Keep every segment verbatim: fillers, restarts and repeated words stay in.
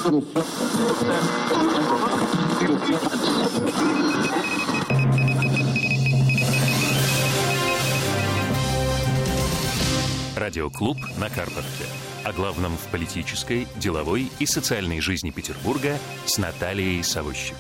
Радиоклуб на Карповке. О главном в политической, деловой и социальной жизни Петербурга с Натальей Савощик.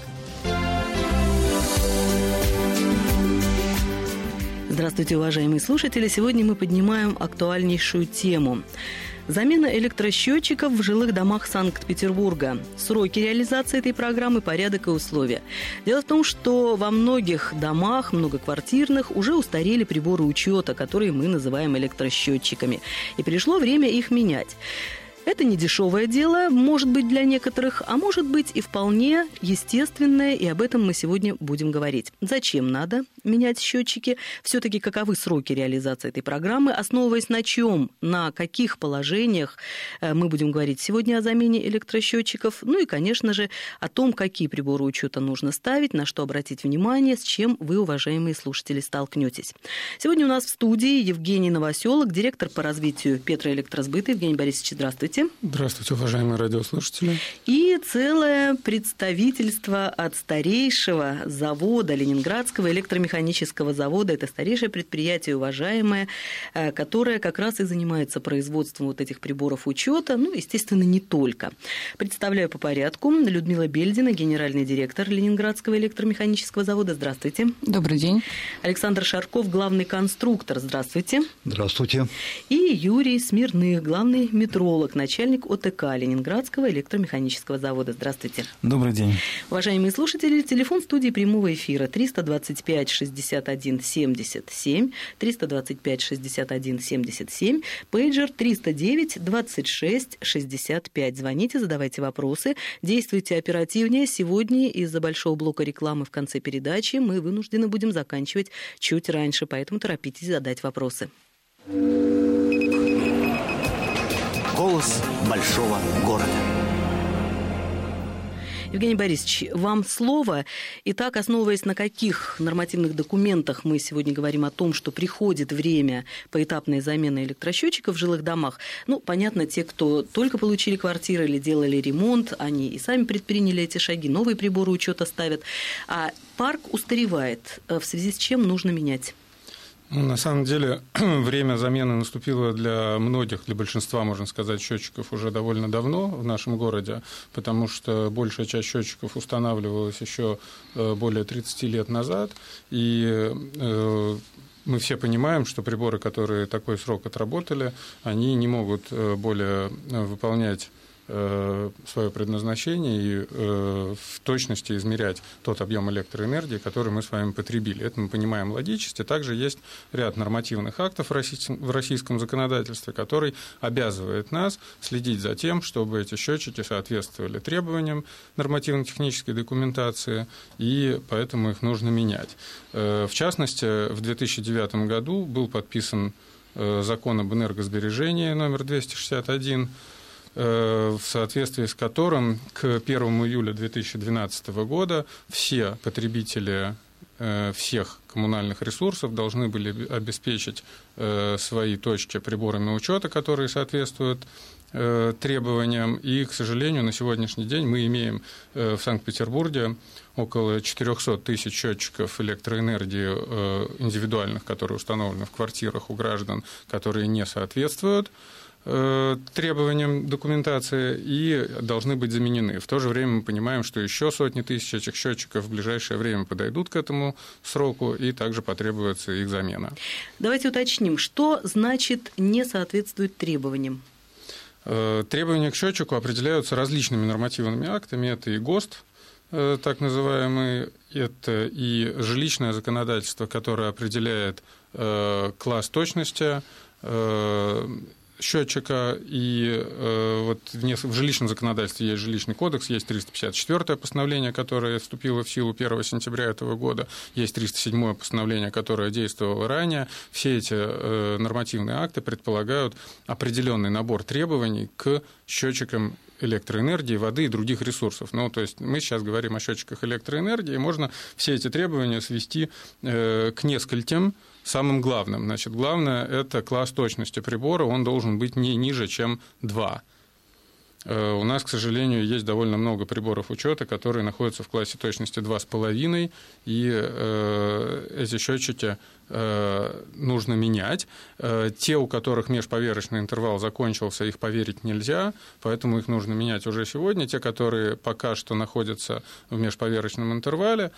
Здравствуйте, уважаемые слушатели! Сегодня мы поднимаем актуальнейшую тему. Замена электросчетчиков в жилых домах Санкт-Петербурга. Сроки реализации этой программы, порядок и условия. Дело в том, что во многих домах, многоквартирных, уже устарели приборы учета, которые мы называем электросчетчиками. И пришло время их менять. Это не дешевое дело, может быть, для некоторых, а может быть и вполне естественное, и об этом мы сегодня будем говорить. Зачем надо менять счетчики? Все-таки каковы сроки реализации этой программы? Основываясь на чем, на каких положениях мы будем говорить сегодня о замене электросчетчиков? Ну и, конечно же, о том, какие приборы учета нужно ставить, на что обратить внимание, с чем вы, уважаемые слушатели, столкнетесь. Сегодня у нас в студии Евгений Новоселок, директор по развитию Петроэлектросбыта. Евгений Борисович, здравствуйте. Здравствуйте, уважаемые радиослушатели. И целое представительство от старейшего завода, Ленинградского электромеханического завода. Это старейшее предприятие, уважаемое, которое как раз и занимается производством вот этих приборов учета. Ну, естественно, не только. Представляю по порядку. Людмила Бельдина, генеральный директор Ленинградского электромеханического завода. Здравствуйте. Добрый день. Александр Шарков, главный конструктор. Здравствуйте. Здравствуйте. И Юрий Смирных, главный метролог, начальник ОТК Ленинградского электромеханического завода. Здравствуйте. Добрый день. Уважаемые слушатели, телефон студии прямого эфира триста двадцать пять шестьдесят один семьдесят семь, триста двадцать пять шестьдесят один семьдесят семь, пейджер триста девять двадцать шесть шестьдесят пять. Звоните, задавайте вопросы, действуйте оперативнее. Сегодня из-за большого блока рекламы в конце передачи мы вынуждены будем заканчивать чуть раньше, поэтому торопитесь задать вопросы. Голос большого города. Евгений Борисович, вам слово. Итак, основываясь на каких нормативных документах мы сегодня говорим о том, что приходит время поэтапной замены электросчетчиков в жилых домах? Ну, понятно, те, кто только получили квартиры или делали ремонт, они и сами предприняли эти шаги, новые приборы учета ставят. А парк устаревает, в связи с чем нужно менять? Ну, на самом деле, время замены наступило для многих, для большинства, можно сказать, счетчиков уже довольно давно в нашем городе, потому что большая часть счетчиков устанавливалась еще более тридцати лет назад, и мы все понимаем, что приборы, которые такой срок отработали, они не могут более выполнять свое предназначение и в точности измерять тот объем электроэнергии, который мы с вами потребили. Это мы понимаем логически. Также есть ряд нормативных актов в российском законодательстве, который обязывает нас следить за тем, чтобы эти счетчики соответствовали требованиям нормативно-технической документации, и поэтому их нужно менять. В частности, в две тысячи девятом году был подписан закон об энергосбережении номер двести шестьдесят один, в соответствии с которым к первому июля две тысячи двенадцатого года все потребители всех коммунальных ресурсов должны были обеспечить свои точки приборами учета, которые соответствуют требованиям. И, к сожалению, на сегодняшний день мы имеем в Санкт-Петербурге около четырехсот тысяч счетчиков электроэнергии индивидуальных, которые установлены в квартирах у граждан, которые не соответствуют требованиям документации и должны быть заменены. В то же время мы понимаем, что еще сотни тысяч этих счетчиков в ближайшее время подойдут к этому сроку, и также потребуется их замена. Давайте уточним, что значит «не соответствует требованиям»? Требования к счетчику определяются различными нормативными актами. Это и ГОСТ, так называемый, это и жилищное законодательство, которое определяет класс точности счетчика, и э, вот в жилищном законодательстве есть жилищный кодекс, есть триста пятьдесят четвёртое постановление, которое вступило в силу первого сентября этого года, есть триста седьмое постановление, которое действовало ранее. Все эти э, нормативные акты предполагают определенный набор требований к счетчикам электроэнергии, воды и других ресурсов. Ну, то есть мы сейчас говорим о счетчиках электроэнергии, можно все эти требования свести э, к нескольким самым главным. Значит, главное – это класс точности прибора, он должен быть не ниже, чем два. У нас, к сожалению, есть довольно много приборов учета, которые находятся в классе точности два с половиной, и эти счетчики нужно менять. Те, у которых межповерочный интервал закончился, их поверить нельзя, поэтому их нужно менять уже сегодня. Те, которые пока что находятся в межповерочном интервале,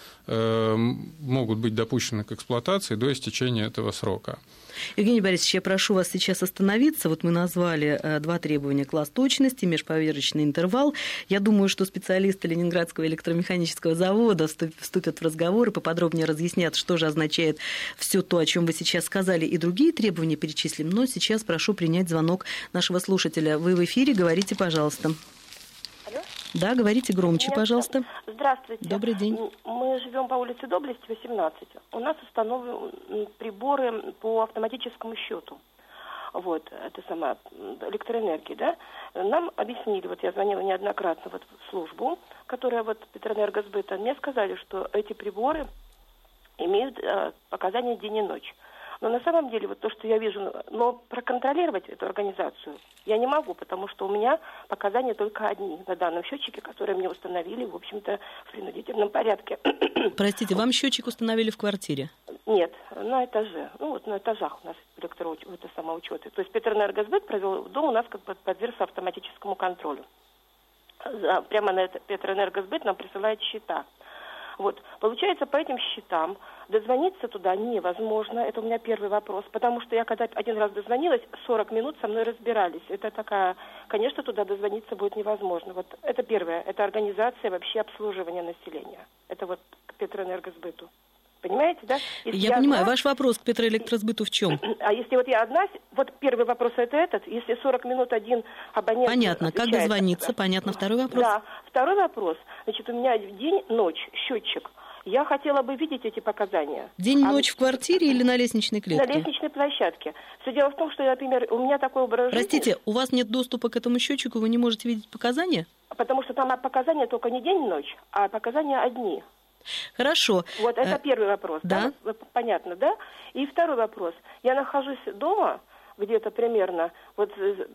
могут быть допущены к эксплуатации до истечения этого срока. Евгений Борисович, я прошу вас сейчас остановиться. Вот мы назвали два требования: класс точности, межповерочный интервал. Я думаю, что специалисты Ленинградского электромеханического завода вступят в разговор и поподробнее разъяснят, что же означает все то, о чем вы сейчас сказали, и другие требования перечислим. Но сейчас прошу принять звонок нашего слушателя. Вы в эфире, говорите, пожалуйста. Алло? Да, говорите громче, Меня... пожалуйста. Здравствуйте. Добрый день. Мы живем по улице Доблести, восемнадцать. У нас установлены приборы по автоматическому счету. Вот, это сама электроэнергия, да. Нам объяснили, вот я звонила неоднократно вот в службу, которая вот Петроэнергосбыта, мне сказали, что эти приборы имеют э, показания день и ночь. Но на самом деле, вот то, что я вижу, но проконтролировать эту организацию я не могу, потому что у меня показания только одни на данном счетчике, которые мне установили, в общем-то, в принудительном порядке. Простите, вам счетчик установили в квартире? Нет, на этаже. Ну, вот на этажах у нас электроучет, это самоучеты. То есть Петроэнергосбыт провел дом у нас как бы подвергся автоматическому контролю. Прямо на это Петроэнергосбыт нам присылает счета. Вот. Получается, по этим счетам дозвониться туда невозможно. Это у меня первый вопрос. Потому что я когда один раз дозвонилась, сорок минут со мной разбирались. Это такая... Конечно, туда дозвониться будет невозможно. Вот это первое. Это организация вообще обслуживания населения. Это вот к Петроэнергосбыту. Понимаете, да? Если я, я понимаю. Одна... Ваш вопрос к Петроэлектросбыту в чем? А если вот я одна... Вот первый вопрос это этот. Если сорок минут один абонент... Понятно. Как дозвониться? Понятно. Второй вопрос? Да. Второй вопрос. Значит, у меня день-ночь счетчик. Я хотела бы видеть эти показания. День-ночь а... в квартире или на лестничной клетке? На лестничной площадке. Все дело в том, что, например, у меня такой образ жизни... Простите, у вас нет доступа к этому счетчику, вы не можете видеть показания? Потому что там показания только не день-ночь, а показания одни. Хорошо. Вот это первый вопрос. Да? Да? Понятно, да? И второй вопрос. Я нахожусь дома где-то примерно, вот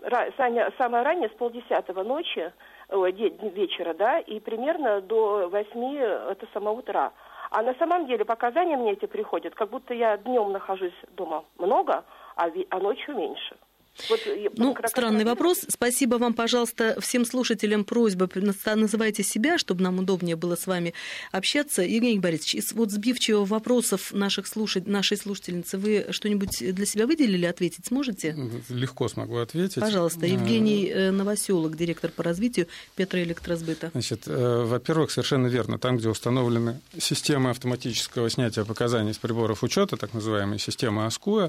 самое раннее, с полдесятого ночи, вечера, да, и примерно до восьми, это само утра. А на самом деле показания мне эти приходят, как будто я днем нахожусь дома много, а, а ночью меньше. Вот, ну, странный вопрос. Спасибо вам, пожалуйста, всем слушателям просьба, называйте себя, чтобы нам удобнее было с вами общаться. Евгений Борисович, из вот сбивчивых вопросов наших слушатель, нашей слушательницы вы что-нибудь для себя выделили, ответить сможете? Легко смогу ответить. Пожалуйста. Евгений Новоселок, директор по развитию Петроэлектросбыта. Значит, во-первых, совершенно верно. Там, где установлены системы автоматического снятия показаний с приборов учета, так называемые системы АСКУЭ,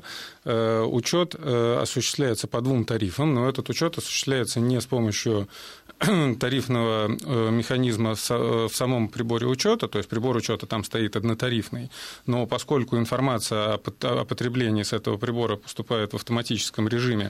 учет осуществляется по двум тарифам, но этот учет осуществляется не с помощью тарифного механизма в самом приборе учета, то есть прибор учета там стоит однотарифный, но поскольку информация о потреблении с этого прибора поступает в автоматическом режиме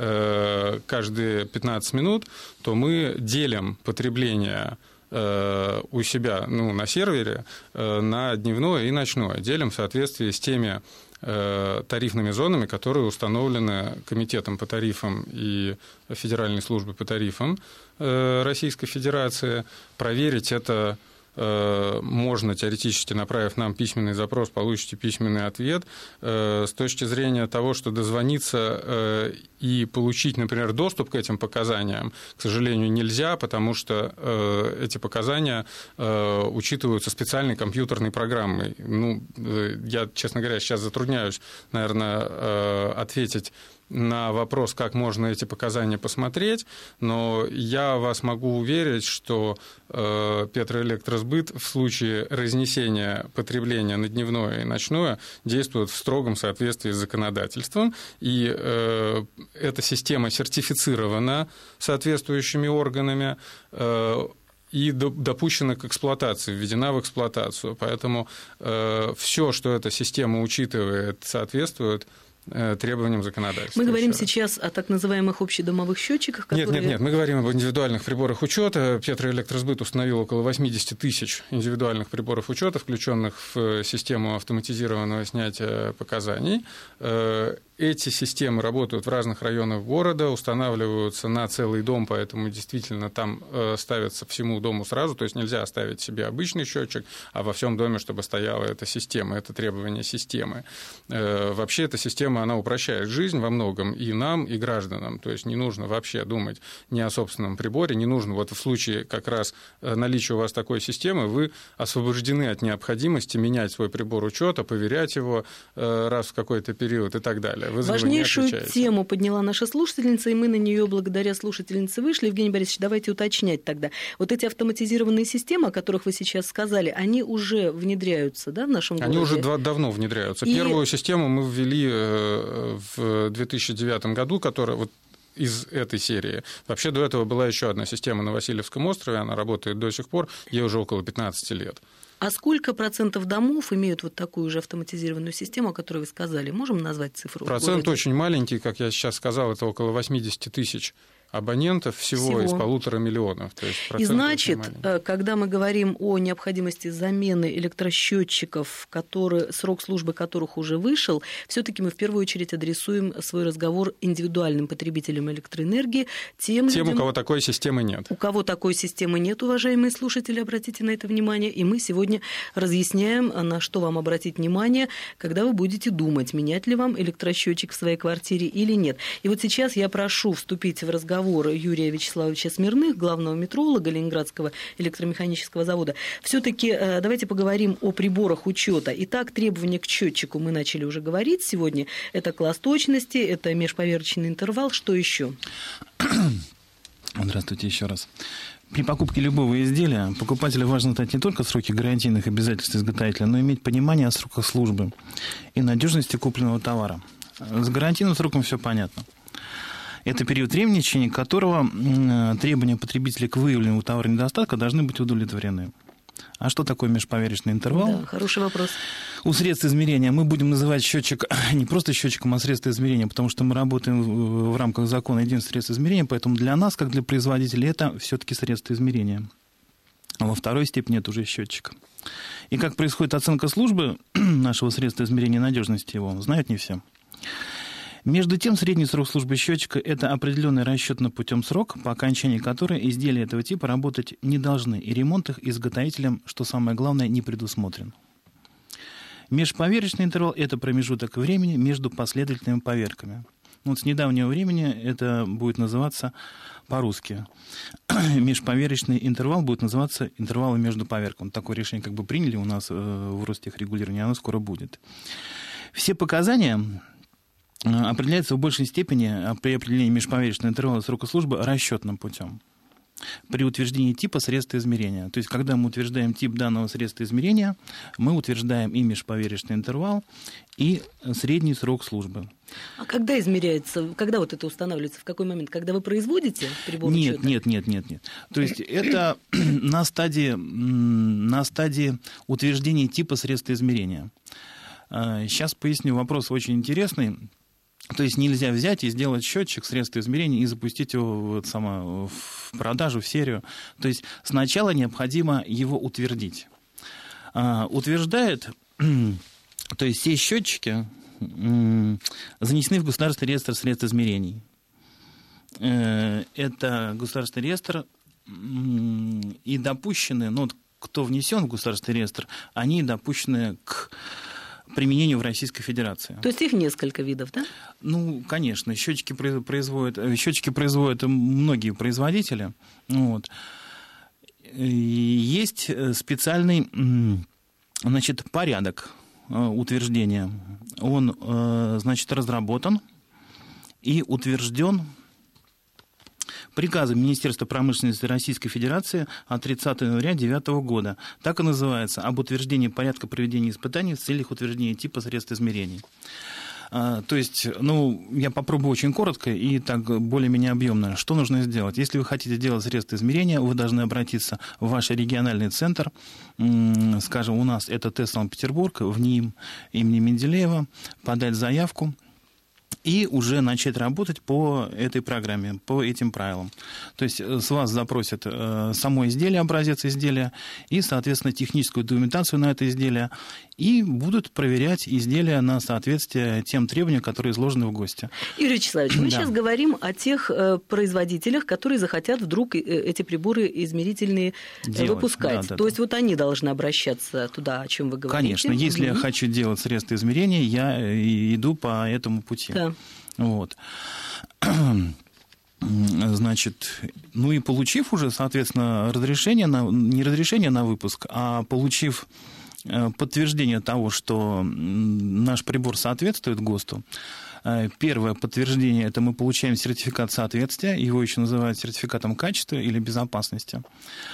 каждые пятнадцать минут, то мы делим потребление у себя, ну, на сервере на дневное и ночное, делим в соответствии с теми тарифными зонами, которые установлены Комитетом по тарифам и Федеральной службой по тарифам Российской Федерации. Проверить это можно теоретически, направив нам письменный запрос, получите письменный ответ. С точки зрения того, что дозвониться и получить, например, доступ к этим показаниям, к сожалению, нельзя, потому что эти показания учитываются специальной компьютерной программой. Ну, я, честно говоря, сейчас затрудняюсь, наверное, ответить на вопрос, как можно эти показания посмотреть, но я вас могу уверить, что э, Петроэлектросбыт в случае разнесения потребления на дневное и ночное действует в строгом соответствии с законодательством, и э, эта система сертифицирована соответствующими органами, э, и допущена к эксплуатации, введена в эксплуатацию. Поэтому э, все, что эта система учитывает, соответствует требованиям законодательства. Мы говорим сейчас о так называемых общедомовых счетчиках, которые... Нет, нет, нет, мы говорим об индивидуальных приборах учета. Петроэлектросбыт установил около восемьдесят тысяч индивидуальных приборов учета, включенных в систему автоматизированного снятия показаний. эти системы работают в разных районах города, устанавливаются на целый дом, поэтому действительно там ставятся всему дому сразу, то есть нельзя оставить себе обычный счетчик, а во всем доме, чтобы стояла эта система, это требование системы. Вообще эта система, она упрощает жизнь во многом и нам, и гражданам, то есть не нужно вообще думать ни о собственном приборе, не нужно, вот в случае как раз наличия у вас такой системы, вы освобождены от необходимости менять свой прибор учета, проверять его раз в какой-то период и так далее. Важнейшую тему подняла наша слушательница, и мы на нее благодаря слушательнице вышли. Евгений Борисович, давайте уточнять тогда. Вот эти автоматизированные системы, о которых вы сейчас сказали, они уже внедряются, да, в нашем городе? Они уже давно внедряются. И... Первую систему мы ввели в две тысячи девятом году, которая вот из этой серии. Вообще до этого была еще одна система на Васильевском острове, она работает до сих пор, ей уже около пятнадцати лет. А сколько процентов домов имеют вот такую же автоматизированную систему, о которой вы сказали? Можем назвать цифру? Процент очень маленький, как я сейчас сказал, это около восемьдесят тысяч абонентов всего, всего. из полутора миллионов. То есть и значит, когда мы говорим о необходимости замены электросчетчиков, которые, срок службы которых уже вышел, все-таки мы в первую очередь адресуем свой разговор индивидуальным потребителям электроэнергии, тем, тем людям, у кого такой системы нет. У кого такой системы нет, уважаемые слушатели, обратите на это внимание. И мы сегодня разъясняем, на что вам обратить внимание, когда вы будете думать, менять ли вам электросчетчик в своей квартире или нет. И вот сейчас я прошу вступить в разговор Юрия Вячеславовича Смирных, главного метролога Ленинградского электромеханического завода. Все-таки давайте поговорим о приборах учета. Итак, требования к счетчику мы начали уже говорить сегодня. Это класс точности, это межповерочный интервал. Что еще? Здравствуйте еще раз. При покупке любого изделия покупателю важно знать не только сроки гарантийных обязательств изготовителя, но и иметь понимание о сроках службы и надежности купленного товара. С гарантийным сроком все понятно. Это период времени, в течение которого требования потребителя к выявленному товару недостатка должны быть удовлетворены. А что такое межповерочный интервал? Да, хороший вопрос. У средств измерения мы будем называть счетчик не просто счетчиком, а средства измерения, потому что мы работаем в рамках закона единственных средств измерения, поэтому для нас, как для производителей, это все-таки средства измерения. А во второй степени это уже счетчик. И как происходит оценка службы нашего средства измерения и надежности его, знают не все. Между тем, средний срок службы счетчика – это определенный расчетный путем срок, по окончании которой изделия этого типа работать не должны, и ремонт их изготовителем, что самое главное, не предусмотрен. Межповерочный интервал – это промежуток времени между последовательными поверками. Вот с недавнего времени это будет называться по-русски. Межповерочный интервал будет называться интервалом между поверками. Такое решение как бы приняли у нас в Ростехрегулировании, оно скоро будет. Все показания определяется в большей степени при определении межповерочного интервала срока службы расчетным путем. При утверждении типа средства измерения. То есть, когда мы утверждаем тип данного средства измерения, мы утверждаем и межповерочный интервал, и средний срок службы. А когда измеряется, когда вот это устанавливается, в какой момент? Когда вы производите прибор нет, учета? Нет, нет, нет, нет. То есть, это на стадии, на стадии утверждения типа средства измерения. Сейчас поясню, вопрос очень интересный. То есть нельзя взять и сделать счетчик средства измерения и запустить его вот само, в продажу, в серию. То есть сначала необходимо его утвердить. А, утверждает, то есть все счетчики занесены в Государственный реестр средств измерений. Это Государственный реестр и допущены, ну, кто внесен в Государственный реестр, они допущены к применению в Российской Федерации. То есть их несколько видов, да? Ну, конечно, счетчики производят, счетчики производят многие производители. Вот. Есть специальный, значит, порядок утверждения. Он, значит, разработан и утвержден приказом Министерства промышленности Российской Федерации от тридцатого января две тысячи девятого года. Так и называется: об утверждении порядка проведения испытаний в целях утверждения типа средств измерений. А, то есть, ну, я попробую очень коротко и так более-менее объемно. Что нужно сделать? Если вы хотите делать средства измерения, вы должны обратиться в ваш региональный центр. Скажем, у нас это ТЭС Санкт-Петербург, в НИИМ имени Менделеева, подать заявку. и уже начать работать по этой программе, по этим правилам. То есть с вас запросят само изделие, образец изделия и, соответственно, техническую документацию на это изделие, и будут проверять изделия на соответствие тем требованиям, которые изложены в ГОСТе. Юрий Вячеславович, мы да. сейчас говорим о тех производителях, которые захотят вдруг эти приборы измерительные делать, выпускать. Да, да, То да. есть вот они должны обращаться туда, о чем вы говорите. Конечно, если mm-hmm. я хочу делать средства измерения, я иду по этому пути. Да. Вот. Значит, ну и получив уже, соответственно, разрешение на, не разрешение на выпуск, а получив подтверждение того, что наш прибор соответствует ГОСТу. Первое подтверждение – это мы получаем сертификат соответствия, его еще называют сертификатом качества или безопасности.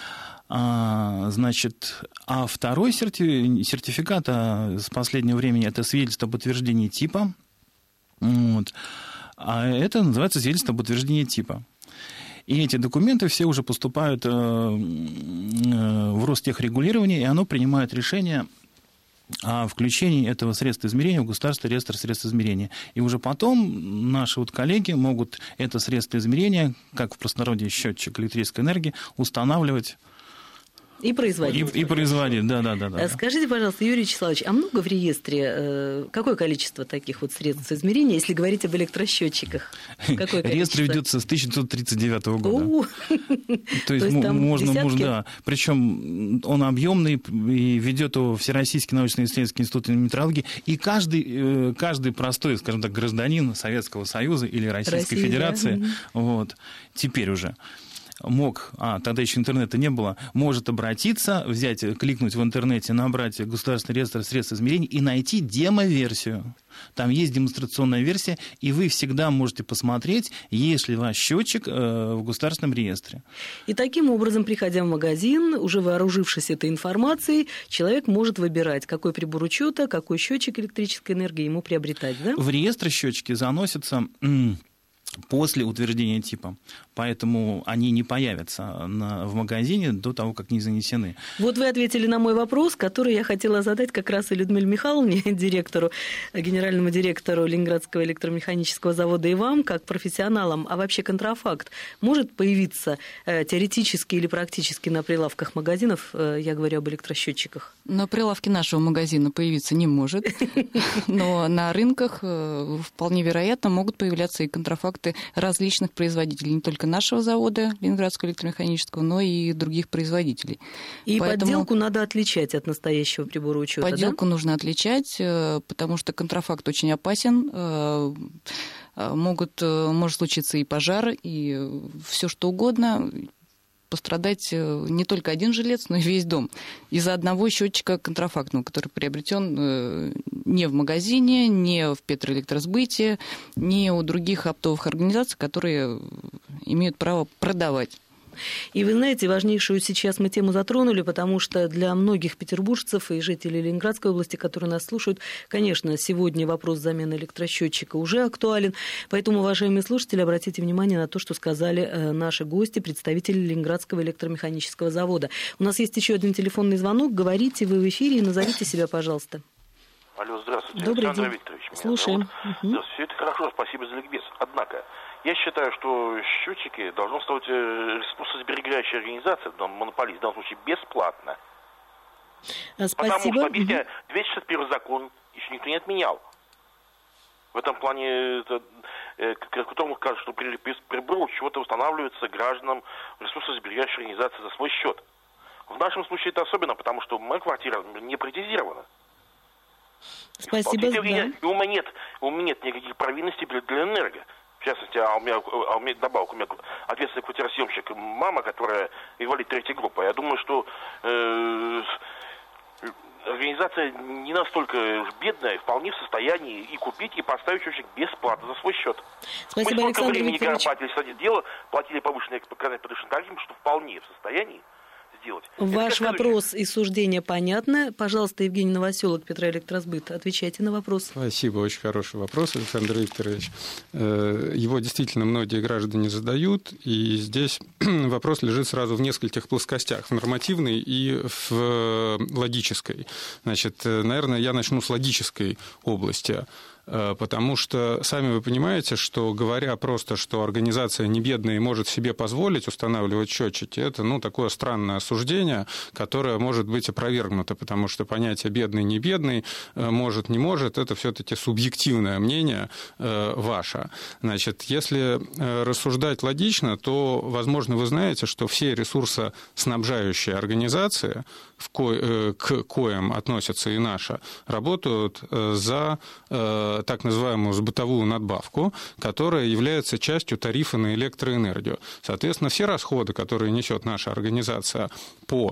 Значит, а второй сертификат с последнего времени – это свидетельство о подтверждении типа. Вот. А это называется свидетельство об утверждении типа. И эти документы все уже поступают в Ростехрегулирование, и оно принимает решение о включении этого средства измерения в государственный реестр средств измерения. И уже потом наши вот коллеги могут это средство измерения, как в простонародье счетчик электрической энергии, устанавливать. И производить. И, и производить, да, да, да, да. Скажите, пожалуйста, Юрий Вячеславович, а много в реестре, какое количество таких вот средств измерения, если говорить об электросчетчиках? Реестр ведется с тысяча девятьсот тридцать девятого года. То есть можно, можно, да. Причем он объемный и ведет его Всероссийский научно-исследовательский институт метрологии, и каждый, каждый простой, скажем так, гражданин Советского Союза или Российской Россия, Федерации, да. вот, теперь уже мог, а тогда еще интернета не было, может обратиться, взять, кликнуть в интернете, набрать государственный реестр средств измерения и найти демо-версию. Там есть демонстрационная версия, и вы всегда можете посмотреть, есть ли ваш счетчик в государственном реестре. И таким образом, приходя в магазин, уже вооружившись этой информацией, человек может выбирать, какой прибор учета, какой счетчик электрической энергии ему приобретать, да? В реестр счетчики заносятся после утверждения типа, поэтому они не появятся на, в магазине до того, как не занесены. Вот вы ответили на мой вопрос, который я хотела задать как раз и Людмиле Михайловне, директору, генеральному директору Ленинградского электромеханического завода, и вам, как профессионалам. А вообще контрафакт может появиться э, теоретически или практически на прилавках магазинов? Э, я говорю об электросчетчиках. На прилавке нашего магазина появиться не может, но на рынках вполне вероятно могут появляться и контрафакты различных производителей, не только нашего завода, Ленинградского электромеханического, но и других производителей. И Поэтому подделку надо отличать от настоящего прибора учета, Подделку да? нужно отличать, потому что контрафакт очень опасен. Могут, может случиться и пожар, и все что угодно. Пострадать не только один жилец, но и весь дом из-за одного счетчика контрафактного, который приобретен не в магазине, не в Петроэлектросбыте, не у других оптовых организаций, которые имеют право продавать. И вы знаете, важнейшую сейчас мы тему затронули, потому что для многих петербуржцев и жителей Ленинградской области, которые нас слушают, конечно, сегодня вопрос замены электросчетчика уже актуален. Поэтому, уважаемые слушатели, обратите внимание на то, что сказали наши гости, представители Ленинградского электромеханического завода. У нас есть еще один телефонный звонок. Говорите, вы в эфире, и назовите себя, пожалуйста. Алло, здравствуйте, Добрый Александр день. Викторович. Слушаем. Угу. Все это хорошо, спасибо за ликбез. Однако, я считаю, что счетчики должны стать ресурсосберегающей организацией, монополист, в данном случае бесплатно. Спасибо. Потому что, объясняю, двести шестьдесят первый закон еще никто не отменял. В этом плане, это, как кто мог сказать, что прибор чего-то устанавливается гражданам ресурсосберегающей организации за свой счет. В нашем случае это особенно, потому что моя квартира не приватизирована. Спасибо. Да. И у меня нет, у меня нет никаких провинностей для, для энерго. В частности, а у меня, а у меня добавок, у меня ответственный квартиросъемщик мама, которая инвалид третьей группы. Я думаю, что э, организация не настолько бедная, вполне в состоянии и купить, и поставить счетчик бесплатно за свой счет. Спасибо, Мы сколько времени Викторович. платили, кстати, дело, платили повышенные показания по дышным тарифам, что вполне в состоянии сделать. Ваш вопрос и суждение понятно. Пожалуйста, Евгений Новоселов, Петроэлектросбыт, отвечайте на вопрос. Спасибо, очень хороший вопрос, Александр Викторович. Его действительно многие граждане задают, и здесь вопрос лежит сразу в нескольких плоскостях, в нормативной и в логической. Значит, наверное, я начну с логической области. Потому что, сами вы понимаете, что говоря просто, что организация не бедная и может себе позволить устанавливать счетчики, это ну, такое странное осуждение, которое может быть опровергнуто, потому что понятие «бедный», «не бедный», «может», «не может» — это все-таки субъективное мнение ваше. Значит, если рассуждать логично, то, возможно, вы знаете, что все ресурсоснабжающие организации, в ко... к коим относятся и наша, работают за так называемую бытовую надбавку, которая является частью тарифа на электроэнергию. Соответственно, все расходы, которые несет наша организация по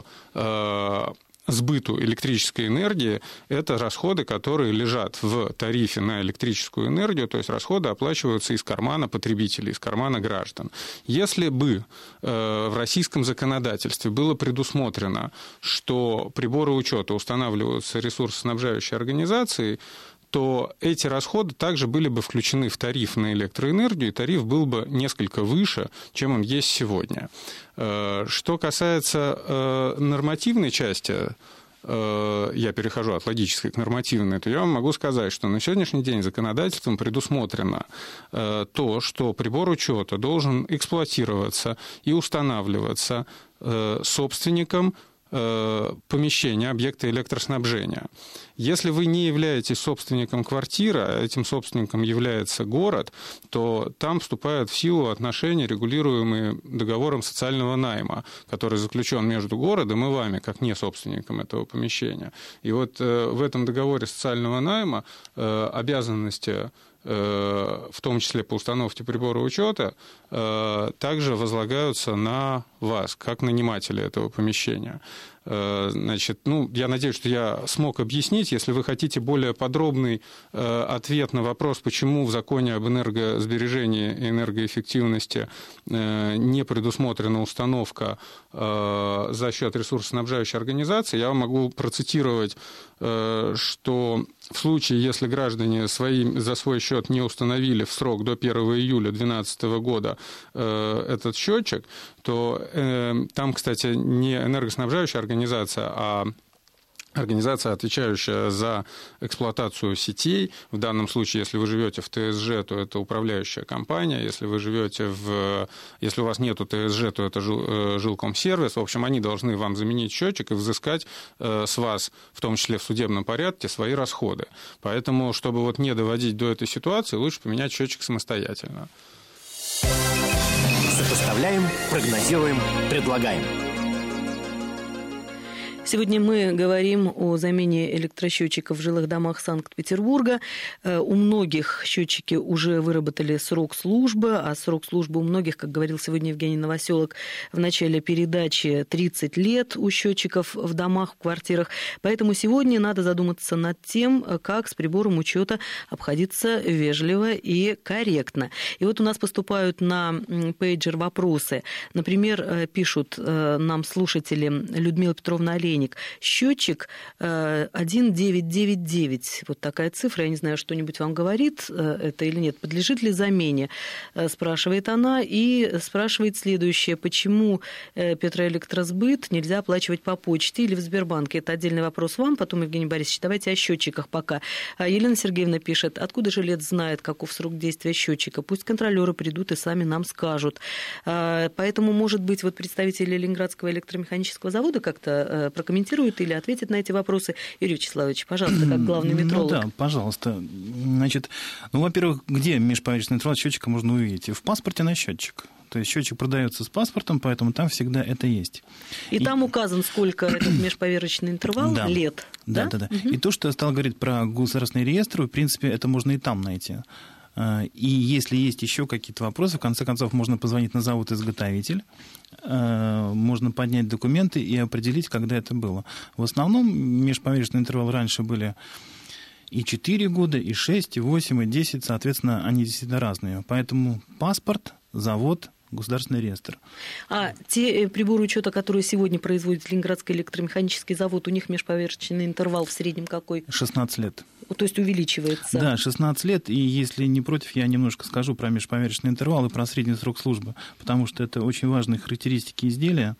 сбыту электрической энергии, это расходы, которые лежат в тарифе на электрическую энергию, то есть расходы оплачиваются из кармана потребителей, из кармана граждан. Если бы в российском законодательстве было предусмотрено, что приборы учета устанавливаются ресурсоснабжающей организацией, то эти расходы также были бы включены в тариф на электроэнергию, и тариф был бы несколько выше, чем он есть сегодня. Что касается нормативной части, я перехожу от логической к нормативной, то я вам могу сказать, что на сегодняшний день законодательством предусмотрено то, что прибор учета должен эксплуатироваться и устанавливаться собственником помещения, объекта электроснабжения. Если вы не являетесь собственником квартиры, а этим собственником является город, то там вступают в силу отношения, регулируемые договором социального найма, который заключен между городом и вами, как не собственником этого помещения. И вот в этом договоре социального найма обязанности, в том числе по установке прибора учета, также возлагаются на вас, как нанимателя этого помещения. Значит, ну, я надеюсь, что я смог объяснить. Если вы хотите более подробный ответ на вопрос, почему в законе об энергосбережении и энергоэффективности не предусмотрена установка за счет ресурсоснабжающей организации, я вам могу процитировать, что в случае, если граждане свои, за свой счет не установили в срок до первого июля две тысячи двенадцатого года этот счетчик, то там, кстати, не энергоснабжающая организация, а организация, отвечающая за эксплуатацию сетей. В данном случае, если вы живете в ТСЖ, то это управляющая компания. Если вы живете в... Если у вас нету ТСЖ, то это жил... жилкомсервис. В общем, они должны вам заменить счетчик и взыскать с вас, в том числе в судебном порядке, свои расходы. Поэтому, чтобы вот не доводить до этой ситуации, лучше поменять счетчик самостоятельно. Сопоставляем, прогнозируем, предлагаем. Сегодня мы говорим о замене электросчетчиков в жилых домах Санкт-Петербурга. У многих счетчики уже выработали срок службы, а срок службы у многих, как говорил сегодня Евгений Новоселок в начале передачи, тридцать лет у счетчиков в домах, в квартирах. Поэтому сегодня надо задуматься над тем, как с прибором учета обходиться вежливо и корректно. И вот у нас поступают на пейджер вопросы. Например, пишут нам слушатели Людмила Петровна Олейник. Счетчик один девять девять девять. Вот такая цифра. Я не знаю, что-нибудь вам говорит это или нет. Подлежит ли замене? Спрашивает она. И спрашивает следующее. Почему Петроэлектросбыт нельзя оплачивать по почте или в Сбербанке? Это отдельный вопрос вам. Потом, Евгений Борисович, давайте о счетчиках пока. Елена Сергеевна пишет. Откуда жилец знает, каков срок действия счетчика? Пусть контролеры придут и сами нам скажут. Поэтому, может быть, вот представители Ленинградского электромеханического завода как-то прокомментирует или ответит на эти вопросы. Юрий Вячеславович, пожалуйста, как главный метролог. Ну да, пожалуйста. Значит, ну, во-первых, где межповерочный интервал счетчика можно увидеть? В паспорте на счетчик. То есть счетчик продается с паспортом, поэтому там всегда это есть. И, и... там указан, сколько этот межповерочный интервал да. лет. Да, да, да. да. Угу. И то, что я стал говорить про государственные реестры, в принципе, это можно и там найти. И если есть еще какие-то вопросы, в конце концов, можно позвонить на завод-изготовитель, можно поднять документы и определить, когда это было. В основном межповерочные интервалы раньше были и четыре года, и шесть, и восемь, и десять, соответственно, они действительно разные. Поэтому паспорт, завод, государственный реестр. А те приборы учета, которые сегодня производит Ленинградский электромеханический завод, у них межповерочный интервал в среднем какой? шестнадцать лет. То есть увеличивается? Да, шестнадцать лет. И если не против, я немножко скажу про межповерочный интервал и про средний срок службы, потому что это очень важные характеристики изделия.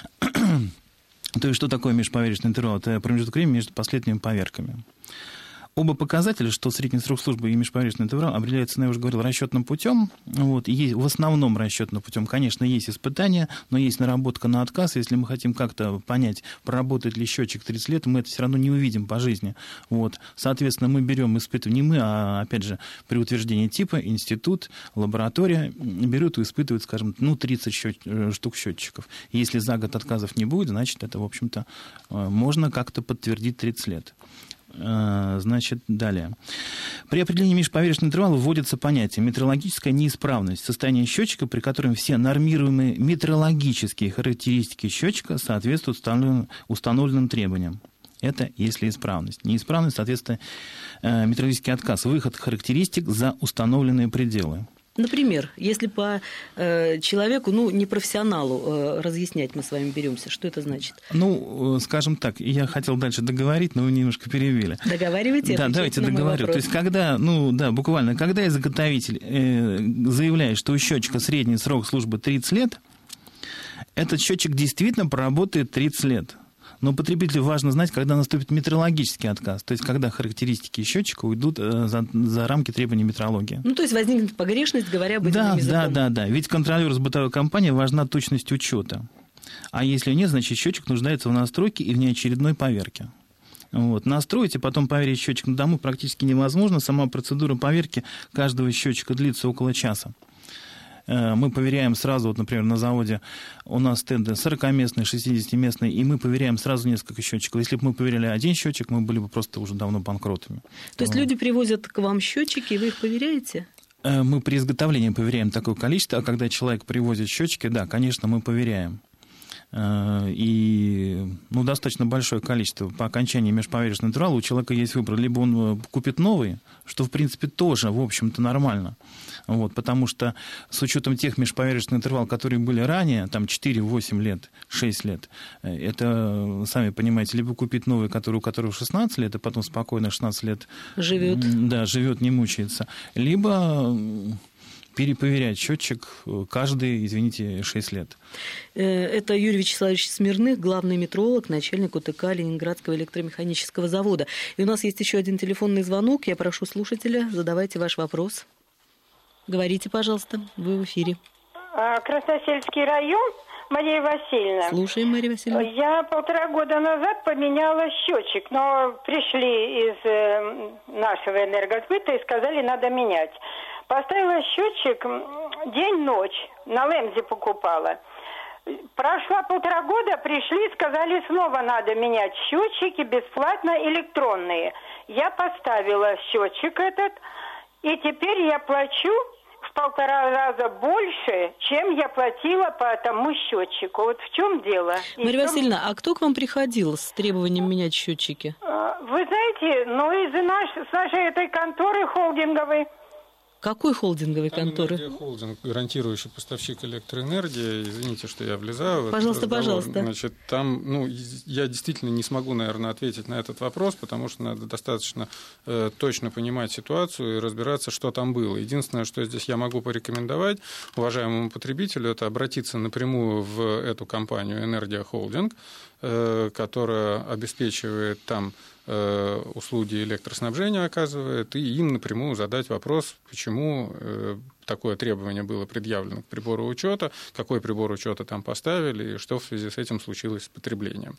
То есть что такое межповерочный интервал? Это промежуток времени между последними поверками. Оба показателя, что средний срок службы и межповерочный интервал, определяются, я уже говорил, расчетным путем. Вот, и есть, в основном расчетным путем, конечно, есть испытания, но есть наработка на отказ. Если мы хотим как-то понять, проработает ли счетчик тридцать лет, мы это все равно не увидим по жизни. Вот. Соответственно, мы берем испытывание, не мы, а, опять же, при утверждении типа, институт, лаборатория берут и испытывают, скажем, ну, тридцать счет, штук счетчиков. Если за год отказов не будет, значит, это, в общем-то, можно как-то подтвердить тридцать лет. Значит, далее. При определении межповерочного интервала вводится понятие метрологическая неисправность, состояние счетчика, при котором все нормируемые метрологические характеристики счетчика соответствуют установленным, установленным требованиям. Это если исправность. Неисправность, соответственно, метрологический отказ, выход характеристик за установленные пределы. Например, если по э, человеку, ну, не профессионалу э, разъяснять мы с вами беремся, что это значит? Ну, скажем так, я хотел дальше договорить, но вы немножко перебили. Договаривайте? Да, давайте договорю. То есть, когда, ну, да, буквально, когда изготовитель э, заявляет, что у счетчика средний срок службы тридцать лет, этот счетчик действительно проработает тридцать лет. Но потребителю важно знать, когда наступит метрологический отказ, то есть когда характеристики счетчика уйдут за, за рамки требований метрологии. Ну, то есть возникнет погрешность, говоря об этом да, языком. Да, да, да. Ведь контролеру с бытовой компании важна точность учета. А если нет, значит, счетчик нуждается в настройке и внеочередной поверке. Вот. Настроить и потом поверить счетчик на дому практически невозможно. Сама процедура поверки каждого счетчика длится около часа. Мы проверяем сразу, вот, например, на заводе у нас стенды сорокаместные, шестидесятиместные, и мы проверяем сразу несколько счетчиков. Если бы мы проверяли один счетчик, мы были бы просто уже давно банкротами. То есть вот. Люди привозят к вам счетчики, и вы их проверяете? Мы при изготовлении проверяем такое количество, а когда человек привозит счетчики, да, конечно, мы проверяем. И ну, достаточно большое количество. По окончании межповерочного интервала у человека есть выбор. Либо он купит новый, что, в принципе, тоже, в общем-то, нормально. Вот, потому что с учетом тех межповерочных интервалов, которые были ранее, там четыре-восемь лет, шесть лет, это, сами понимаете, либо купить новый, который, у которого шестнадцать лет, и потом спокойно шестнадцать лет живет, да, живет, не мучается, либо перепроверять счетчик каждые, извините, шесть лет. Это Юрий Вячеславович Смирных, главный метролог, начальник УТК Ленинградского электромеханического завода. И у нас есть еще один телефонный звонок. Я прошу слушателя, задавайте ваш вопрос. Говорите, пожалуйста, вы в эфире. Красносельский район, Мария Васильевна. Слушаем, Мария Васильевна. Я полтора года назад поменяла счетчик, но пришли из нашего энергосбыта и сказали, надо менять. Поставила счетчик день-ночь, на Лэмзе покупала. Прошло полтора года, пришли, сказали, снова надо менять счетчики, бесплатно электронные. Я поставила счетчик этот, и теперь я плачу в полтора раза больше, чем я платила по тому счетчику. Вот в чем дело? И Мария чем... Васильевна, а кто к вам приходил с требованием менять счетчики? Вы знаете, ну из наш... с нашей этой конторы холдинговой. Какой холдинговой конторы? Холдинг, гарантирующий поставщик электроэнергии. Извините, что я влезаю в этот Пожалуйста, разговор. пожалуйста. Значит, там, ну, я действительно не смогу, наверное, ответить на этот вопрос, потому что надо достаточно э, точно понимать ситуацию и разбираться, что там было. Единственное, что здесь я могу порекомендовать уважаемому потребителю, это обратиться напрямую в эту компанию «Энергия Холдинг», э, которая обеспечивает там услуги электроснабжения оказывает, и им напрямую задать вопрос, почему такое требование было предъявлено к прибору учета, какой прибор учета там поставили, и что в связи с этим случилось с потреблением.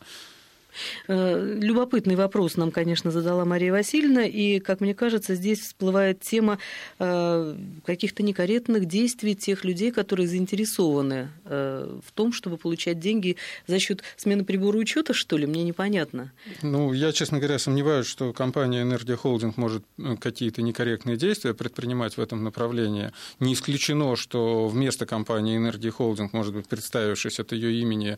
Любопытный вопрос нам, конечно, задала Мария Васильевна, и, как мне кажется, здесь всплывает тема каких-то некорректных действий тех людей, которые заинтересованы в том, чтобы получать деньги за счет смены прибора учета, что ли? Мне непонятно. Ну, я, честно говоря, сомневаюсь, что компания «Энергия Холдинг» может какие-то некорректные действия предпринимать в этом направлении. Не исключено, что вместо компании «Энергия Холдинг», может быть, представившись от ее имени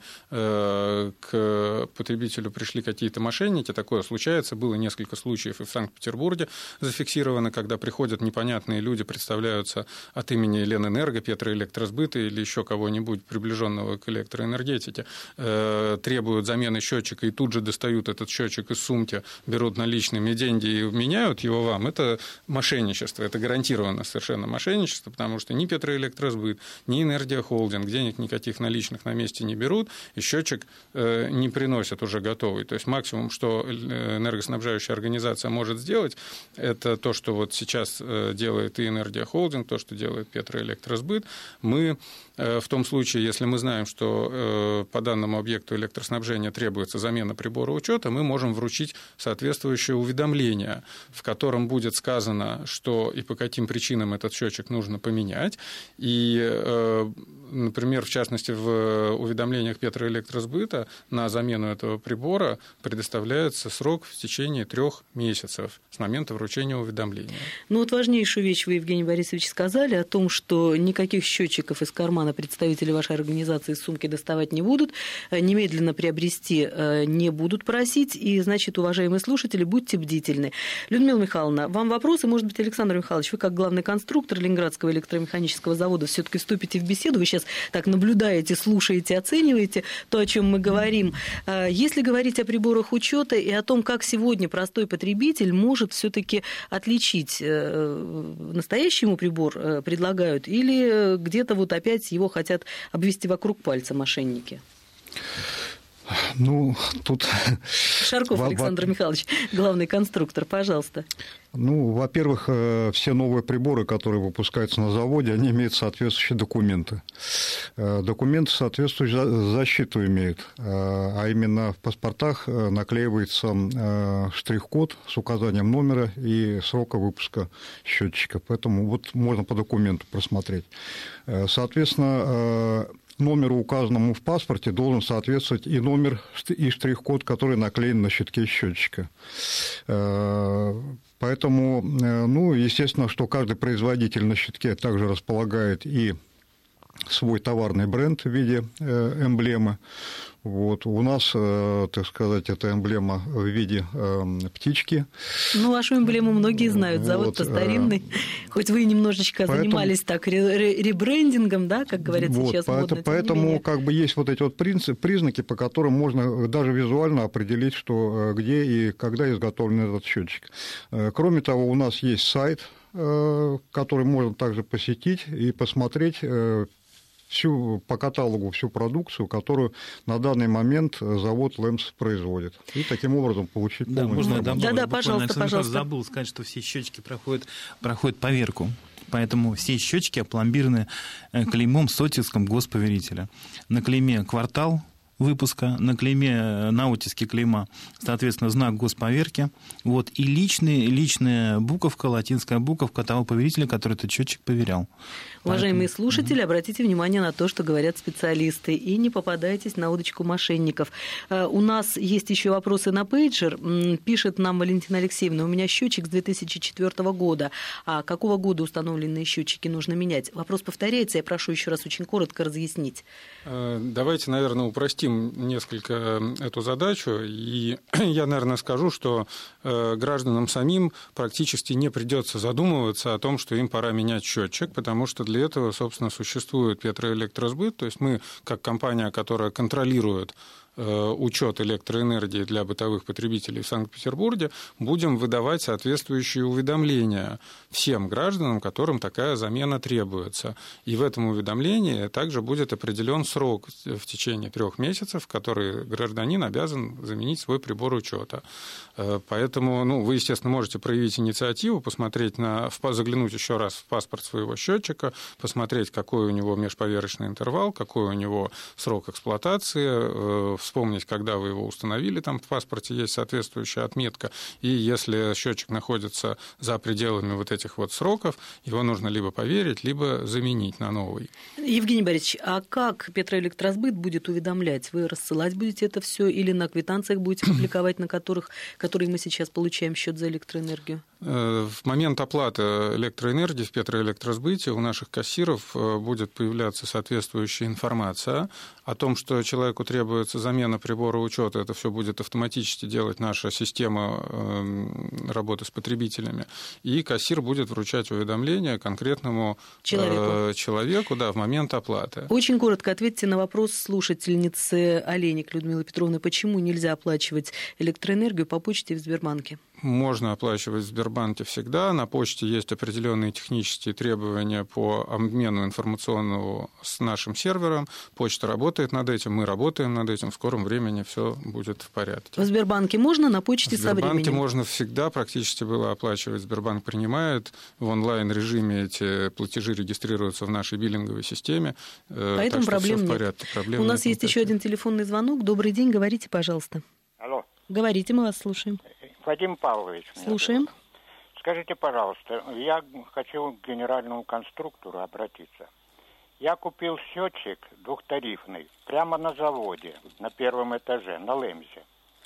к потребителю, пришли какие-то мошенники, такое случается, было несколько случаев и в Санкт-Петербурге зафиксировано, когда приходят непонятные люди, представляются от имени Ленэнерго, Петроэлектросбыта или еще кого-нибудь, приближенного к электроэнергетике, э, требуют замены счетчика и тут же достают этот счетчик из сумки, берут наличными деньги и меняют его вам. Это мошенничество, это гарантированно совершенно мошенничество, потому что ни Петроэлектросбыт, ни Энергия Холдинг денег никаких наличных на месте не берут, и счетчик э, не приносят уже готовый готовый. То есть максимум, что энергоснабжающая организация может сделать, это то, что вот сейчас делает и Энергия Холдинг, то, что делает Петроэлектросбыт. Мы в том случае, если мы знаем, что по данному объекту электроснабжения требуется замена прибора учета, мы можем вручить соответствующее уведомление, в котором будет сказано, что и по каким причинам этот счетчик нужно поменять. И, например, в частности, в уведомлениях Петроэлектросбыта на замену этого прибора предоставляется срок в течение трех месяцев с момента вручения уведомления. Ну вот важнейшую вещь вы, Евгений Борисович, сказали о том, что никаких счетчиков из кармана представители вашей организации из сумки доставать не будут, немедленно приобрести не будут просить, и, значит, уважаемые слушатели, будьте бдительны. Людмила Михайловна, вам вопрос, и, может быть, Александр Михайлович, вы как главный конструктор Ленинградского электромеханического завода все-таки вступите в беседу, вы сейчас так наблюдаете, слушаете, оцениваете то, о чем мы говорим. Если говорить о приборах учета и о том, как сегодня простой потребитель может все-таки отличить, настоящий ему прибор предлагают, или где-то вот опять его хотят обвести вокруг пальца мошенники? Ну, тут... Шарков Александр Михайлович, главный конструктор, пожалуйста. Ну, во-первых, все новые приборы, которые выпускаются на заводе, они имеют соответствующие документы. Документы соответствующую защиту имеют, а именно в паспортах наклеивается штрих-код с указанием номера и срока выпуска счетчика. Поэтому вот можно по документу просмотреть. Соответственно, номеру, указанному в паспорте, должен соответствовать и номер, и штрих-код, который наклеен на щитке счетчика. Поэтому, ну, естественно, что каждый производитель на щитке также располагает и свой товарный бренд в виде эмблемы. Вот. У нас, так сказать, эта эмблема в виде птички. Ну, вашу эмблему многие знают, завод-то вот. Старинный. Хоть вы немножечко поэтому, занимались так ребрендингом, да, как говорится вот, сейчас поэтому, модно. Поэтому как бы есть вот эти вот принципы, признаки, по которым можно даже визуально определить, что, где и когда изготовлен этот счетчик. Кроме того, у нас есть сайт, который можно также посетить и посмотреть всю, по каталогу всю продукцию, которую на данный момент завод ЛЭМС производит. И таким образом получить да, полную можно информацию. Да, да, пожалуйста, пожалуйста. Забыл сказать, что все счетчики проходят, проходят поверку. Поэтому все счетчики опломбированы клеймом Сотинском госповерителя. На клейме «Квартал» выпуска, на клейме, на оттиске клейма, соответственно, знак госповерки, вот, и личный, личная буковка, латинская буковка того поверителя, который этот счетчик поверял. Уважаемые Поэтому... слушатели, обратите внимание на то, что говорят специалисты, и не попадайтесь на удочку мошенников. У нас есть еще вопросы на пейджер. Пишет нам Валентина Алексеевна: у меня счетчик с две тысячи четвёртого года. А какого года установленные счетчики нужно менять? Вопрос повторяется, я прошу еще раз очень коротко разъяснить. Давайте, наверное, упростим несколько эту задачу, и я, наверное, скажу, что гражданам самим практически не придется задумываться о том, что им пора менять счетчик, потому что для этого, собственно, существует Петроэлектросбыт, то есть мы, как компания, которая контролирует учет электроэнергии для бытовых потребителей в Санкт-Петербурге, будем выдавать соответствующие уведомления всем гражданам, которым такая замена требуется. И в этом уведомлении также будет определен срок в течение трех месяцев, в который гражданин обязан заменить свой прибор учета. Поэтому, ну, вы, естественно, можете проявить инициативу, посмотреть на, заглянуть еще раз в паспорт своего счетчика, посмотреть, какой у него межповерочный интервал, какой у него срок эксплуатации, вспомнить, когда вы его установили, там в паспорте есть соответствующая отметка, и если счетчик находится за пределами вот этих вот сроков, его нужно либо поверить, либо заменить на новый. Евгений Борисович, а как Петроэлектросбыт будет уведомлять? Вы рассылать будете это все или на квитанциях будете публиковать, на которых, которые мы сейчас получаем счет за электроэнергию? В момент оплаты электроэнергии в Петроэлектросбыте у наших кассиров будет появляться соответствующая информация о том, что человеку требуется замена прибора учета. Это все будет автоматически делать наша система работы с потребителями. И кассир будет вручать уведомление конкретному человеку, человеку да, в момент оплаты. Очень коротко ответьте на вопрос слушательницы Олейник Людмилы Петровны. Почему нельзя оплачивать электроэнергию по почте в Сбербанке? можно оплачивать в Сбербанке всегда. На почте есть определенные технические требования по обмену информационного с нашим сервером. Почта работает над этим, мы работаем над этим. В скором времени все будет в порядке. В Сбербанке можно, на почте со временем? В Сбербанке можно всегда практически было оплачивать. Сбербанк принимает в онлайн-режиме эти платежи, регистрируются в нашей биллинговой системе. Поэтому проблем нет. Порядке, проблем У нас нет есть еще один телефонный звонок. Добрый день, говорите, пожалуйста. Алло. Говорите, мы вас слушаем. Вадим Павлович. Слушаем. Скажите, пожалуйста, я хочу к генеральному конструктору обратиться. Я купил счетчик двухтарифный прямо на заводе, на первом этаже, на Лемзе,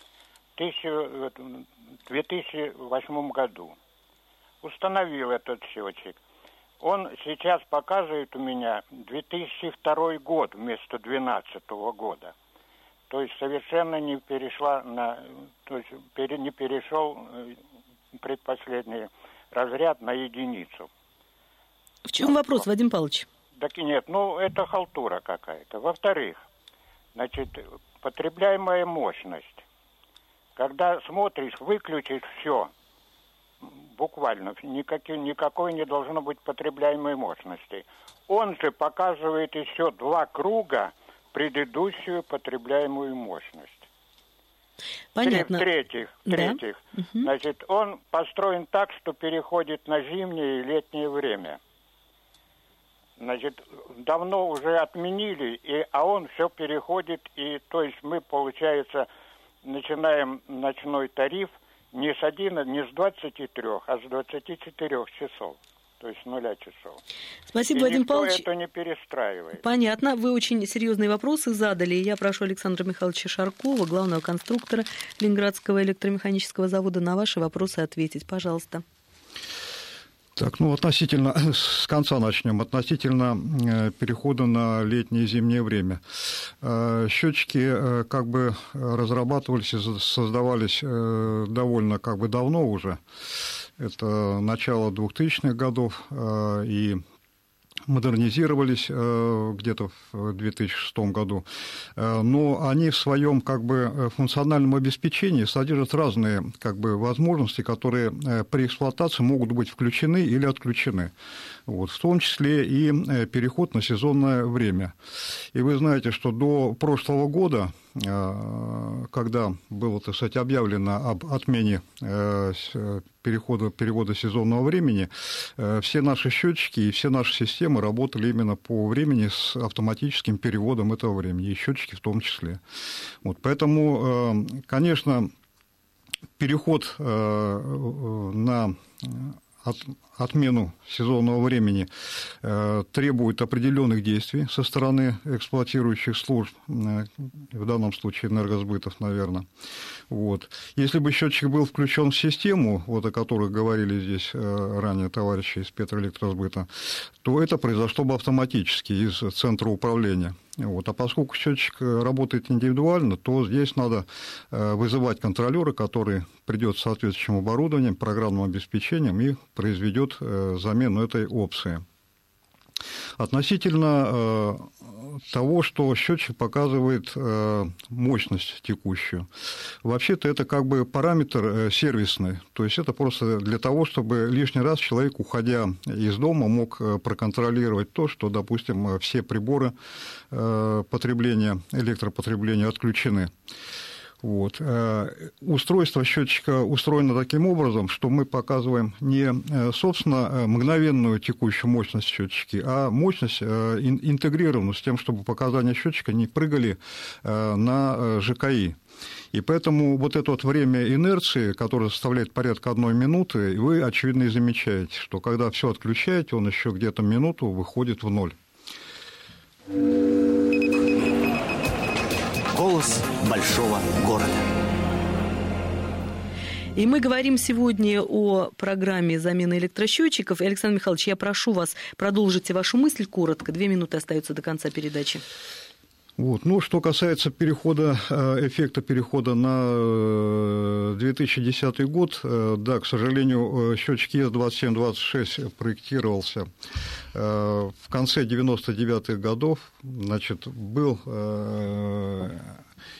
в две тысячи восьмом году. Установил этот счетчик. Он сейчас показывает у меня две тысячи второй год вместо две тысячи двенадцатого года. То есть совершенно не перешла на, то есть пере, не перешел предпоследний разряд на единицу. В чем вопрос, Вадим Павлович? Так и нет, ну это халтура какая-то. Во-вторых, значит, потребляемая мощность. Когда смотришь, выключишь все, буквально, никакой, никакой не должно быть потребляемой мощности. Он же показывает еще два круга предыдущую потребляемую мощность. Понятно. В-третьих, да. в-третьих, угу. Значит, он построен так, что переходит на зимнее и летнее время. Значит, давно уже отменили, и, а он все переходит, и то есть мы, получается, начинаем ночной тариф не с одиннадцати, не с двадцати трёх, а с двадцати четырёх часов. То есть нуля часов. Спасибо, и Вадим никто Павлович. это не перестраивает. Понятно. Вы очень серьезные вопросы задали. Я прошу Александра Михайловича Шаркова, главного конструктора Ленинградского электромеханического завода, на ваши вопросы ответить. Пожалуйста. Так, ну, относительно, с конца начнем, относительно перехода на летнее и зимнее время. Счетчики как бы разрабатывались и создавались довольно как бы давно уже. Это начало двухтысячных годов, и модернизировались где-то в две тысячи шестом году, но они в своем как бы функциональном обеспечении содержат разные как бы возможности, которые при эксплуатации могут быть включены или отключены. Вот, в том числе и переход на сезонное время. И вы знаете, что до прошлого года, когда было, так сказать, объявлено об отмене перехода, перевода сезонного времени, все наши счетчики и все наши системы работали именно по времени с автоматическим переводом этого времени, и счетчики в том числе. Вот, поэтому, конечно, переход на От, отмену сезонного времени э, требует определенных действий со стороны эксплуатирующих служб, э, в данном случае энергосбытов, наверное. Вот. Если бы счетчик был включен в систему, вот о которой говорили здесь э, ранее товарищи из Петроэлектросбыта, то это произошло бы автоматически из центра управления. Вот. А поскольку счетчик работает индивидуально, то здесь надо вызывать контролера, который придет с соответствующим оборудованием, программным обеспечением и произведет замену этой опции. Относительно того, что счетчик показывает мощность текущую. Вообще-то это как бы параметр сервисный, то есть это просто для того, чтобы лишний раз человек, уходя из дома, мог проконтролировать то, что, допустим, все приборы потребления, электропотребления отключены. Вот. Устройство счетчика устроено таким образом, что мы показываем не, собственно, мгновенную текущую мощность счетчики, а мощность интегрированную с тем, чтобы показания счетчика не прыгали на ЖКИ. И поэтому вот это вот время инерции, которое составляет порядка одной минуты, вы, очевидно, и замечаете, что когда все отключаете, он еще где-то минуту выходит в ноль. Голос большого города. И мы говорим сегодня о программе замены электросчетчиков. Александр Михайлович, я прошу вас, продолжите вашу мысль коротко. Две минуты остаются до конца передачи. Вот. Ну, что касается перехода, эффекта перехода на две тысячи десятый год, да, к сожалению, счетчик и эс двадцать семь двадцать шесть проектировался в конце девяносто девятых годов, значит, был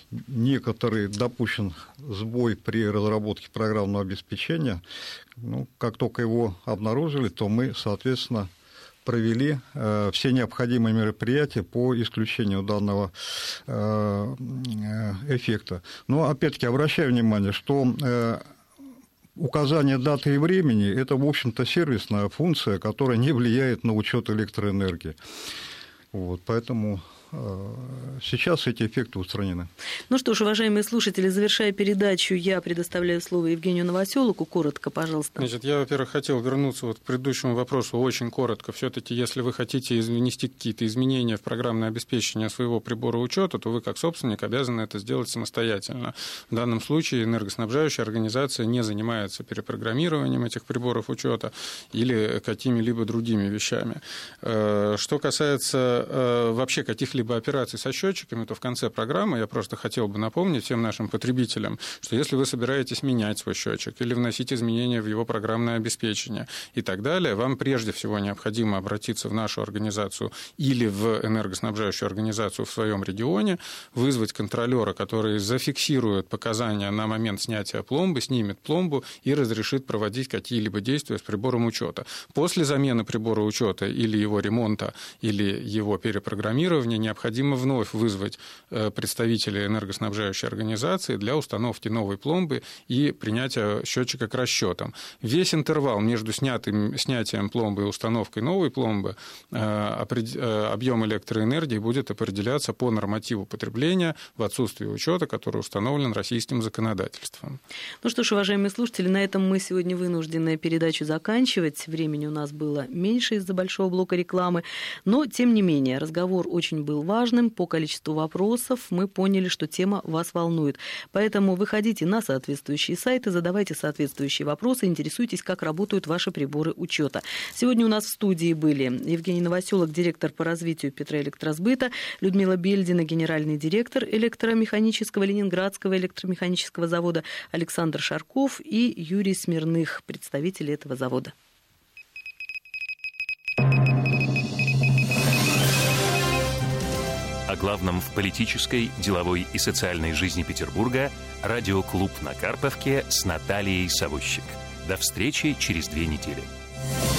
некоторый допущен сбой при разработке программного обеспечения. Ну, как только его обнаружили, то мы, соответственно, провели э, все необходимые мероприятия по исключению данного э, эффекта. Но, опять-таки, обращаю внимание, что э, указание даты и времени – это, в общем-то, сервисная функция, которая не влияет на учет электроэнергии. Вот, поэтому сейчас эти эффекты устранены. Ну что ж, уважаемые слушатели, завершая передачу, я предоставляю слово Евгению Новоселову. Коротко, пожалуйста. Значит, я, во-первых, хотел вернуться вот к предыдущему вопросу очень коротко. Все-таки, если вы хотите внести какие-то изменения в программное обеспечение своего прибора учета, то вы, как собственник, обязаны это сделать самостоятельно. В данном случае энергоснабжающая организация не занимается перепрограммированием этих приборов учета или какими-либо другими вещами. Что касается вообще каких-либо либо операций со счетчиками, то в конце программы я просто хотел бы напомнить всем нашим потребителям, что если вы собираетесь менять свой счетчик или вносить изменения в его программное обеспечение и так далее, вам прежде всего необходимо обратиться в нашу организацию или в энергоснабжающую организацию в своем регионе, вызвать контролера, который зафиксирует показания на момент снятия пломбы, снимет пломбу и разрешит проводить какие-либо действия с прибором учета. После замены прибора учета или его ремонта, или его перепрограммирования необходимо вновь вызвать представителей энергоснабжающей организации для установки новой пломбы и принятия счетчика к расчетам. Весь интервал между снятым, снятием пломбы и установкой новой пломбы, объем электроэнергии будет определяться по нормативу потребления в отсутствии учета, который установлен российским законодательством. Ну что ж, уважаемые слушатели, на этом мы сегодня вынуждены передачу заканчивать. Времени у нас было меньше из-за большого блока рекламы, но, тем не менее, разговор очень был важным. По количеству вопросов мы поняли, что тема вас волнует. Поэтому выходите на соответствующие сайты, задавайте соответствующие вопросы, интересуйтесь, как работают ваши приборы учета. Сегодня у нас в студии были Евгений Новоселов, директор по развитию Петроэлектросбыта, Людмила Бельдина, генеральный директор электромеханического Ленинградского электромеханического завода, Александр Шарков и Юрий Смирных, представители этого завода. О главном в политической, деловой и социальной жизни Петербурга радиоклуб на Карповке с Натальей Савущик. До встречи через две недели.